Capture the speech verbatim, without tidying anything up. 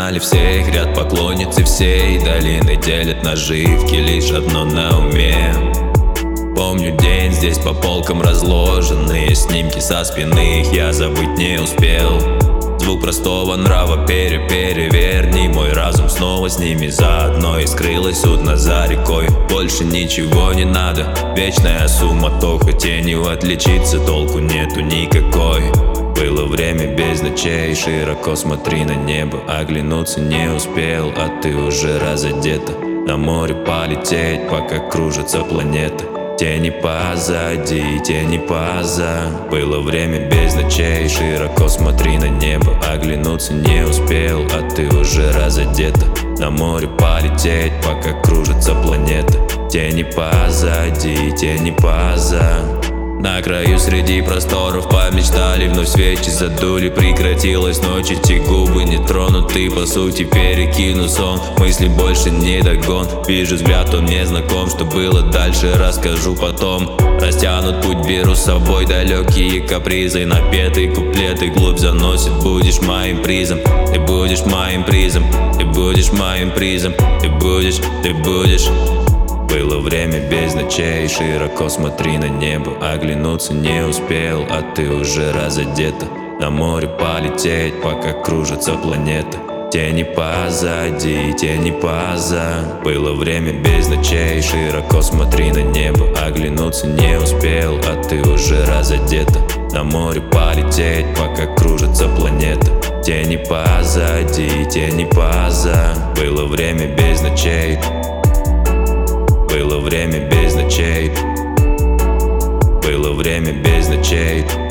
знали все, их ряд поклонниц, и всей долины делят наживки, лишь одно на уме. Помню день, здесь по полкам разложенные снимки со спины, их я забыть не успел. Звук простого нрава, пере-переверни мой разум снова с ними заодно. И скрылась судно за рекой, больше ничего не надо. Вечная суматоха, тенью отличиться толку нету никакой. Было время без ночей, широко смотри на небо. Оглянуться не успел, а ты уже разодета. На море полететь, пока кружится планета. Тени позади, тени поза. Было время без ночей, широко смотри на небо. Оглянуться не успел, а ты уже разодета. На море полететь, пока кружится планета. Тени позади, тени поза. На краю среди просторов помечтали, вновь свечи задули, прекратилась ночь, эти губы не тронуты, по сути перекину сон, мысли больше не догон. Вижу взгляд, он мне знаком, что было дальше расскажу потом. Растянут путь, беру с собой далекие капризы, напетые куплеты глубь заносит. Будешь моим призом, ты будешь моим призом, ты будешь моим призом, ты будешь, ты будешь. Было время без ночей, широко смотри на небо. Оглянуться не успел, а ты уже разодета. На море полететь, пока кружится планета. Тени позади, тени поза. Было время без ночей, широко смотри на небо. Оглянуться не успел, а ты уже разодета. На море полететь, пока кружится планета. Тени позади, тени поза. Было время без ночей. Было время без ночей. Было время без ночей.